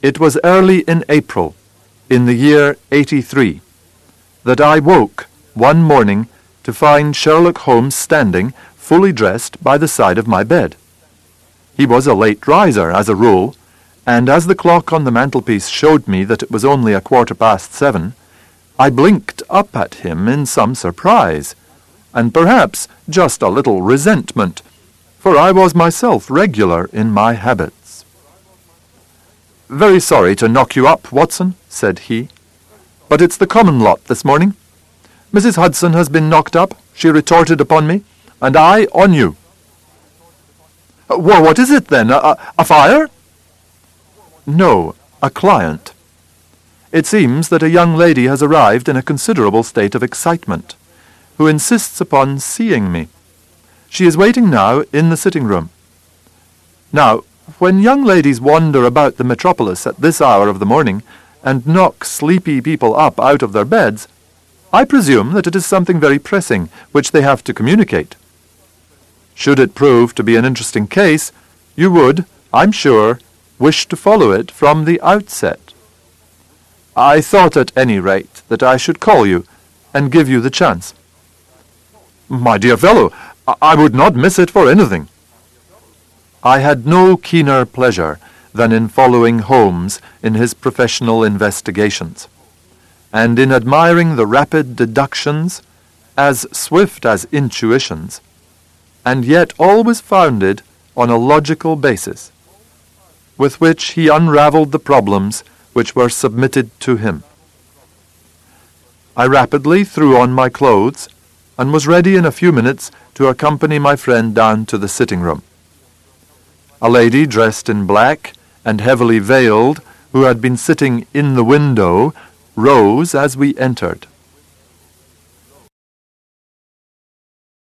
It was early in April, in the year 83, that I woke one morning to find Sherlock Holmes standing, fully dressed, by the side of my bed. He was a late riser, as a rule, and as the clock on the mantelpiece showed me that it was only 7:15, I blinked up at him in some surprise, and perhaps just a little resentment, for I was myself regular in my habits. "Very sorry to knock you up, Watson," said he, "but it's the common lot this morning. Mrs. Hudson has been knocked up," she retorted upon me, "and I on you." "Well, what is it, then? A fire?" "No, a client. It seems that a young lady has arrived in a considerable state of excitement, who insists upon seeing me. She is waiting now in the sitting-room. Now, when young ladies wander about the metropolis at this hour of the morning and knock sleepy people up out of their beds, I presume that it is something very pressing which they have to communicate. Should it prove to be an interesting case, you would, I'm sure, wish to follow it from the outset. I thought at any rate that I should call you and give you the chance." "My dear fellow, I would not miss it for anything." I had no keener pleasure than in following Holmes in his professional investigations, and in admiring the rapid deductions, as swift as intuitions, and yet always founded on a logical basis, with which he unravelled the problems which were submitted to him. I rapidly threw on my clothes, and was ready in a few minutes to accompany my friend down to the sitting-room. A lady dressed in black and heavily veiled, who had been sitting in the window, rose as we entered.